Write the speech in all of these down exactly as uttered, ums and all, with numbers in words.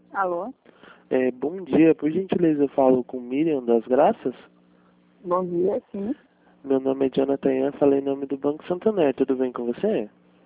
Alô? É, bom dia, por gentileza eu falo com Miriam das Graças? Bom dia, sim. Meu nome é Jonathan Ian, falei em nome do Banco Santander, tudo bem com você?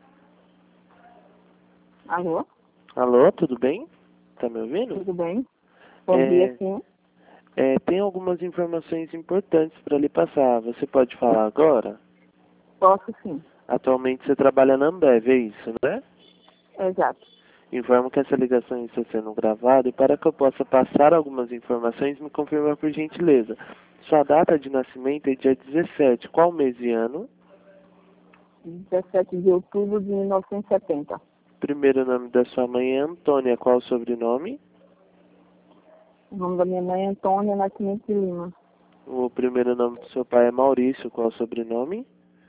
Alô? Alô, tudo bem? Tá me ouvindo? Tudo bem? Bom dia, É, sim. é, tem algumas informações importantes para lhe passar, você pode falar agora? Posso, sim. Atualmente você trabalha na Ambev, é isso, né? Exato. Informo que essa ligação está sendo gravada e para que eu possa passar algumas informações, me confirma por gentileza. Sua data de nascimento é dia dezessete, qual mês e ano? dezessete de outubro de mil novecentos e setenta. Primeiro nome da sua mãe é Antônia, qual o sobrenome? O nome da minha mãe é Antônia Nascimento de Lima. O primeiro nome do seu pai é Maurício, qual o sobrenome?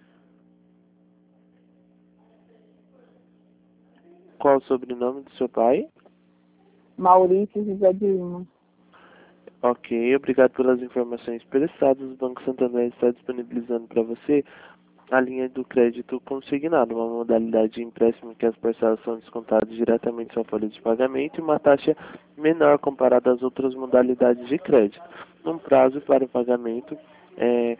Qual o sobrenome do seu pai? Maurício José de Lima. Ok, obrigado pelas informações prestadas. O Banco Santander está disponibilizando para você a linha do crédito consignado, uma modalidade de empréstimo que as parcelas são descontadas diretamente da sua folha de pagamento e uma taxa menor comparada às outras modalidades de crédito. Um prazo para o pagamento é,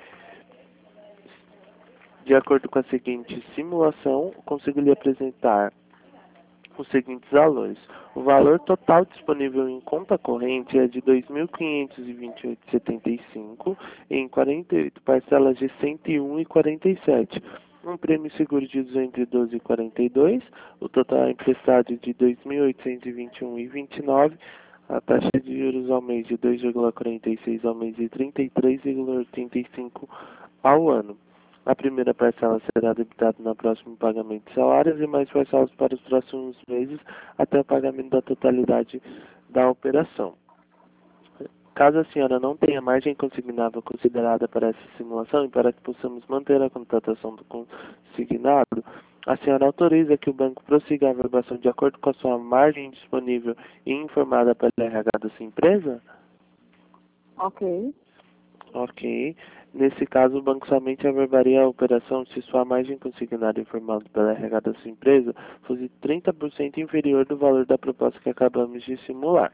de acordo com a seguinte simulação, consigo lhe apresentar os seguintes valores. O valor total disponível em conta corrente é de dois mil quinhentos e vinte e oito vírgula setenta e cinco em quarenta e oito parcelas de cento e um vírgula quarenta e sete. Um prêmio seguro de duzentos e doze vírgula quarenta e dois, o total emprestado de dois mil oitocentos e vinte e um vírgula vinte e nove, a taxa de juros ao mês de dois vírgula quarenta e seis ao mês e trinta e três vírgula oitenta e cinco ao ano. A primeira parcela será debitada no próximo pagamento de salários e mais parcelas para os próximos meses até o pagamento da totalidade da operação. Caso a senhora não tenha margem consignável considerada para essa simulação e para que possamos manter a contratação do consignado, a senhora autoriza que o banco prossiga a averbação de acordo com a sua margem disponível e informada pela R H da sua empresa? Ok. Ok. Nesse caso, o banco somente averbaria a operação se sua margem consignada informada pela R H da sua empresa fosse trinta por cento inferior do valor da proposta que acabamos de simular.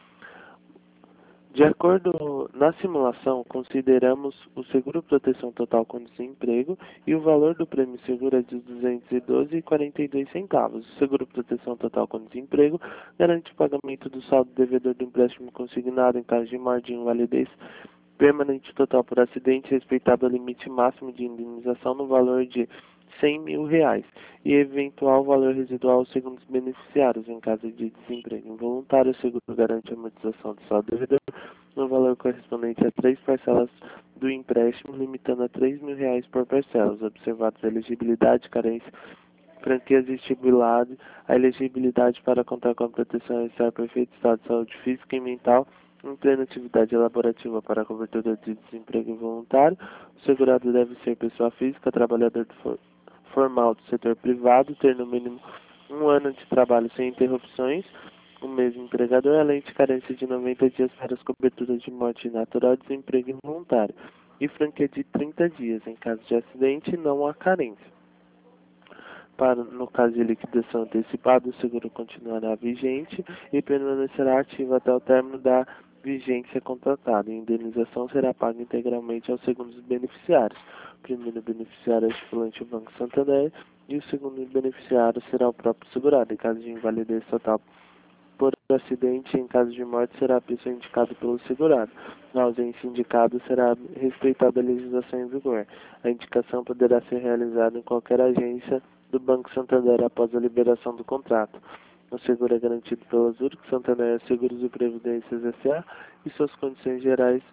De acordo na simulação, consideramos o seguro proteção total com desemprego e o valor do prêmio seguro é de duzentos e doze vírgula quarenta e dois centavos. O seguro proteção total com desemprego garante o pagamento do saldo devedor do empréstimo consignado em caso de morte e invalidez permanente total por acidente, respeitado o limite máximo de indenização no valor de cem mil reais e eventual valor residual segundo os beneficiários em caso de desemprego involuntário. O seguro garante a amortização do saldo devedor no valor correspondente a três parcelas do empréstimo, limitando a três mil reais por parcelas, observados a elegibilidade, carência, franquias e estipulado a elegibilidade para contar com a proteção é estar perfeito estado de saúde física e mental em plena atividade elaborativa para a cobertura de desemprego involuntário. O segurado deve ser pessoa física, trabalhador do for formal do setor privado, ter no mínimo um ano de trabalho sem interrupções, o mesmo empregador, além de carência de noventa dias para as coberturas de morte natural e desemprego involuntário, e franquia de trinta dias. Em caso de acidente, não há carência. Para, no caso de liquidação antecipada, o seguro continuará vigente e permanecerá ativo até o término da vigência contratada. A indenização será paga integralmente aos segundos beneficiários. O primeiro beneficiário é o estipulante o Banco Santander e o segundo beneficiário será o próprio segurado. Em caso de invalidez total por acidente, em caso de morte, será a pessoa indicada pelo segurado. Na ausência indicada, será respeitada a legislação em vigor. A indicação poderá ser realizada em qualquer agência do Banco Santander após a liberação do contrato. O seguro é garantido pela Zurich Santander Seguros e Previdências S A e suas condições gerais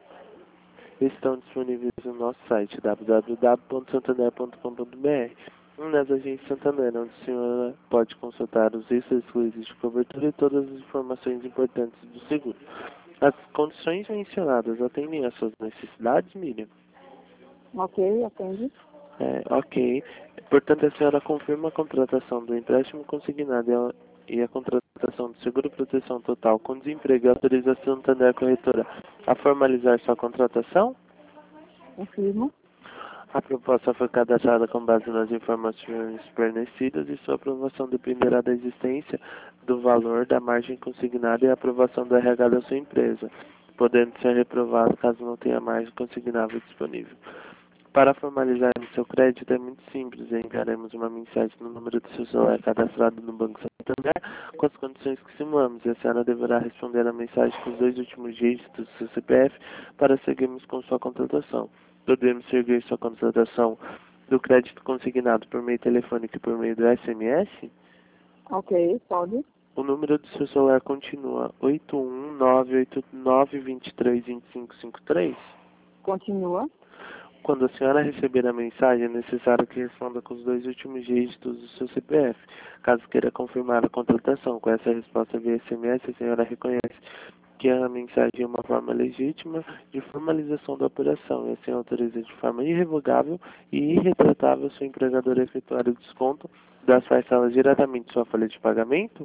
estão disponíveis no nosso site w w w ponto santander ponto com ponto b r. Nas agências Santander, onde a senhora pode consultar os riscos exclusivos de cobertura e todas as informações importantes do seguro. As condições mencionadas atendem às suas necessidades, Miriam? Ok, atende. É, ok. Portanto, a senhora confirma a contratação do empréstimo consignado e a, e a contratação do seguro proteção total com desemprego e autoriza a Santander Corretora a formalizar sua contratação? Confirmo. A proposta foi cadastrada com base nas informações fornecidas e sua aprovação dependerá da existência do valor da margem consignada e a aprovação do R H da sua empresa, podendo ser reprovado caso não tenha margem consignável disponível. Para formalizar o seu crédito é muito simples, enviaremos uma mensagem no número do seu celular cadastrado no Banco Santander com as condições que simulamos, e a senhora deverá responder a mensagem com os dois últimos dígitos do seu C P F para seguirmos com sua contratação. Podemos seguir sua contratação do crédito consignado por meio telefônico e por meio do S M S? Ok, pode. O número do seu celular continua oito um nove oito nove dois três dois cinco cinco três? Continua. Quando a senhora receber a mensagem, é necessário que responda com os dois últimos dígitos do seu C P F. Caso queira confirmar a contratação com essa resposta via S M S, a senhora reconhece que a mensagem é uma forma legítima de formalização da operação e assim autoriza de forma irrevogável e irretratável seu empregador a efetuar o desconto das parcelas diretamente de sua folha de pagamento?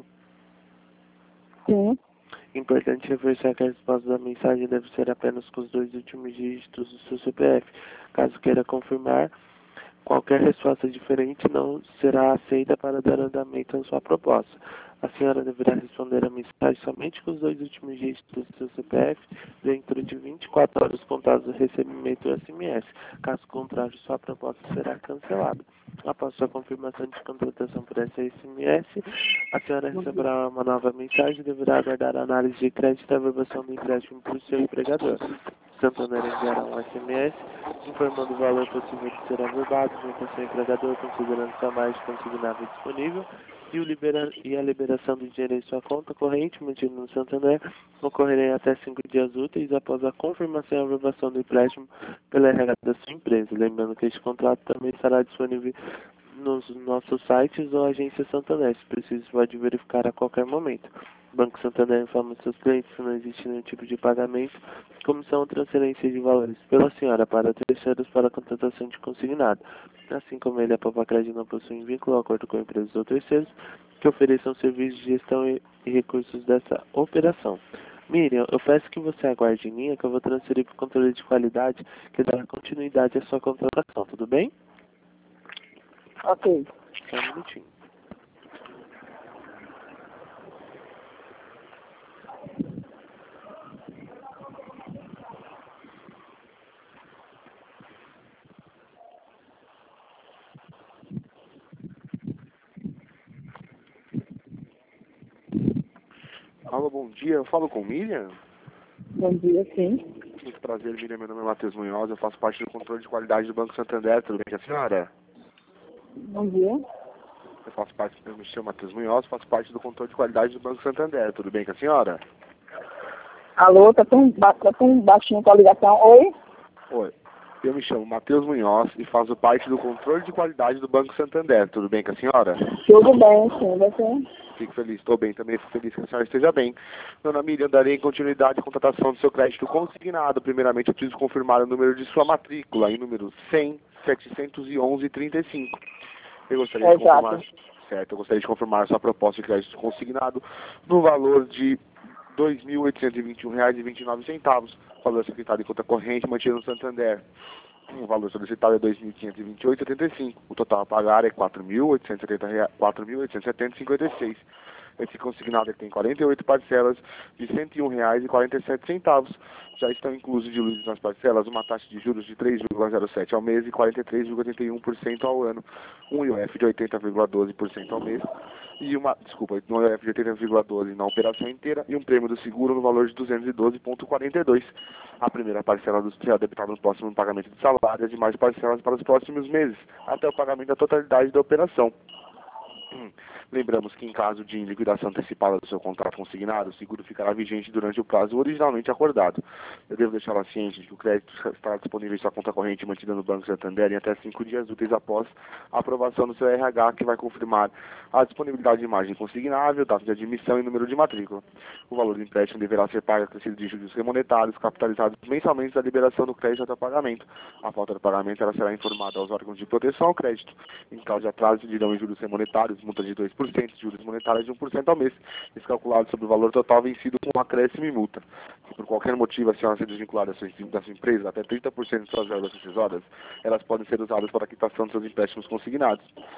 Sim. Importante reforçar que a resposta da mensagem deve ser apenas com os dois últimos dígitos do seu C P F. Caso queira confirmar, qualquer resposta diferente não será aceita para dar andamento à sua proposta. A senhora deverá responder a mensagem somente com os dois últimos dígitos do seu C P F dentro de vinte e quatro horas contadas do recebimento do S M S. Caso contrário, sua proposta será cancelada. Após sua confirmação de contratação por S M S, a senhora receberá uma nova mensagem e deverá aguardar a análise de crédito e a averbação do empréstimo por seu empregador. Santander enviará um S M S informando o valor possível de ser averbado junto ao seu empregador, considerando sua margem consignável disponível e, o libera e a liberação do dinheiro em sua conta corrente mantida no Santander ocorrerá em até cinco dias úteis após a confirmação e averbação do empréstimo pela R H da sua empresa. Lembrando que este contrato também estará disponível nos nossos sites ou agência Santander. Se preciso, pode verificar a qualquer momento. O Banco Santander informa seus clientes que não existe nenhum tipo de pagamento, comissão ou transferência de valores pela senhora para terceiros para a contratação de consignado. Assim como ele, a Povacred não possui vínculo ou acordo com empresas ou terceiros que ofereçam serviços de gestão e, e recursos dessa operação. Miriam, eu peço que você aguarde em linha que eu vou transferir para o controle de qualidade que dará continuidade à sua contratação, tudo bem? Ok. Só um minutinho. Alô, bom dia. Eu falo com Miriam? Bom dia, sim. Muito prazer, Miriam. Meu nome é Matheus Munhoz. Eu faço parte do controle de qualidade do Banco Santander. Tudo bem com a senhora? Bom dia. Eu faço parte, eu me chamo Matheus Munhoz, faço parte do controle de qualidade do Banco Santander. Tudo bem com a senhora? Alô, tá tão, ba tá tão baixinho com a ligação. Oi? Oi. Eu me chamo Matheus Munhoz e faço parte do controle de qualidade do Banco Santander. Tudo bem com a senhora? Tudo bem, sim. Você? Fico feliz, estou bem também, fico feliz que a senhora esteja bem. Dona Miriam, darei continuidade à contratação do seu crédito consignado. Primeiramente, eu preciso confirmar o número de sua matrícula, em número cem, setecentos e onze, trinta e cinco. Eu gostaria de Exato. confirmar, certo, eu gostaria de confirmar a sua proposta de crédito consignado no valor de dois mil oitocentos e vinte e um reais e vinte e nove centavos, valor solicitado em conta corrente mantido no Santander. O valor solicitado é dois mil quinhentos e vinte e oito reais e setenta e cinco centavos. O total a pagar é quatro mil oitocentos e setenta reais, quatro mil oitocentos e setenta reais e cinquenta e seis centavos. Esse consignado tem quarenta e oito parcelas de cento e um reais e quarenta e sete centavos. Já estão inclusos diluídos nas parcelas uma taxa de juros de três vírgula zero sete por cento ao mês e quarenta e três vírgula oitenta e um por cento ao ano, um I O F de oitenta vírgula doze por cento ao mês e uma, desculpa, um I O F de oitenta vírgula doze por cento na operação inteira e um prêmio do seguro no valor de duzentos e doze vírgula quarenta e dois por cento. A primeira parcela do será debitada no próximo pagamento de salário e as demais parcelas para os próximos meses, até o pagamento da totalidade da operação. Lembramos que em caso de liquidação antecipada do seu contrato consignado, o seguro ficará vigente durante o prazo originalmente acordado. Eu devo deixá-la ciente de que o crédito estará disponível em sua conta corrente mantida no Banco Santander em até cinco dias úteis após a aprovação do seu R H, que vai confirmar a disponibilidade de margem consignável, data de admissão e número de matrícula. O valor do empréstimo deverá ser pago acrescido de juros remonetários, capitalizados mensalmente da liberação do crédito até o pagamento. A falta do pagamento ela será informada aos órgãos de proteção ao crédito. Em caso de atraso, dirão em juros remonetários, multa de dois por cento, juros monetários de um por cento ao mês, descalculado sobre o valor total vencido com acréscimo e multa. Se por qualquer motivo a senhora ser desvinculada da sua, da sua empresa, até trinta por cento de suas verbas acessórias, elas podem ser usadas para a quitação de seus empréstimos consignados.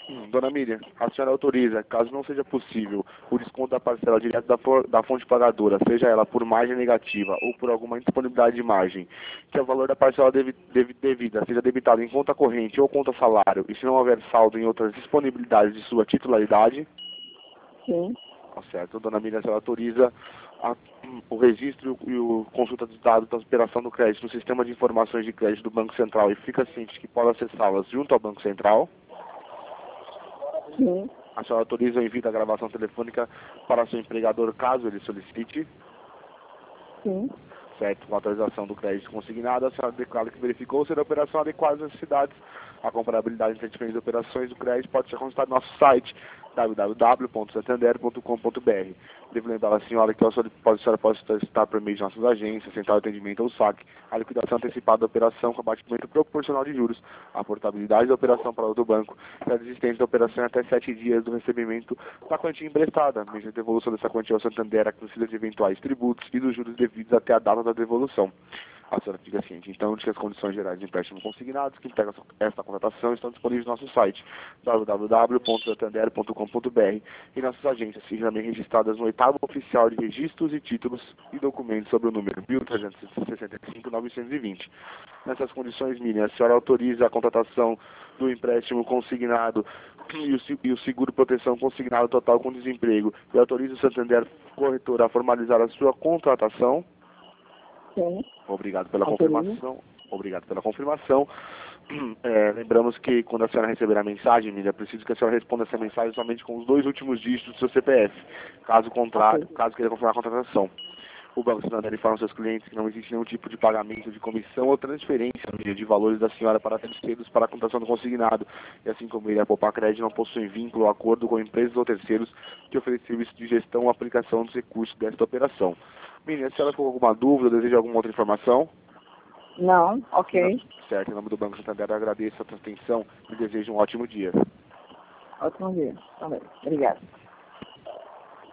Hum, Dona Miriam, a senhora autoriza, caso não seja possível, o desconto da parcela direto da, for, da fonte pagadora, seja ela por margem negativa ou por alguma indisponibilidade de margem, que o valor da parcela devi, devi, devida seja debitado em conta corrente ou conta salário, e se não houver saldo em outras disponibilidades de sua titularidade? Sim. Tá certo. Dona Miriam, a senhora autoriza a, o registro e o consulta dos dados da operação do crédito no sistema de informações de crédito do Banco Central e fica ciente que pode acessá-las junto ao Banco Central? Sim. A senhora autoriza o envio da gravação telefônica para seu empregador, caso ele solicite? Sim. Certo. Com a autorização do crédito consignado, a senhora declara que verificou ser a operação adequada às necessidades. A comparabilidade entre as diferentes operações do crédito pode ser consultada no nosso site w w w ponto santander ponto com ponto b r. Devo lembrar a senhora que a senhora pode, a senhora pode solicitar por meio de nossas agências, central de atendimento ou saque, a liquidação antecipada da operação com abatimento proporcional de juros, a portabilidade da operação para outro banco e a desistência da operação em até sete dias do recebimento da quantia emprestada, mediante a devolução dessa quantia ao Santander, acrescida de eventuais tributos e dos juros devidos até a data da devolução. A senhora fica ciente, então, de que as condições gerais de empréstimo consignados que integram esta contratação estão disponíveis no nosso site w w w ponto santander ponto com ponto b r e nossas agências, também registradas no oitavo oficial de registros e títulos e documentos sobre o número mil trezentos e sessenta e cinco, novecentos e vinte. Nessas condições, Miriam, a senhora autoriza a contratação do empréstimo consignado e o, e o seguro proteção consignado total com desemprego e autoriza o Santander Corretor a formalizar a sua contratação? Sim. Obrigado pela Autorizo. confirmação. Obrigado pela confirmação. É, lembramos que quando a senhora receber a mensagem, Miriam, é preciso que a senhora responda essa mensagem somente com os dois últimos dígitos do seu C P F. Caso contrário, Ok. caso queira confirmar a contratação. O Banco Santander informa aos seus clientes que não existe nenhum tipo de pagamento de comissão ou transferência Miriam, de valores da senhora para terceiros para a contratação do consignado. E assim como ele, a Poupar Crédito não possui vínculo ou acordo com empresas ou terceiros que oferecem serviço de gestão ou aplicação dos recursos desta operação. Miriam, se ela ficou com alguma dúvida, deseja alguma outra informação? Não, ok. Certo, em nome do Banco Santander, eu agradeço a sua atenção e desejo um ótimo dia. Ótimo dia. Também. Obrigado.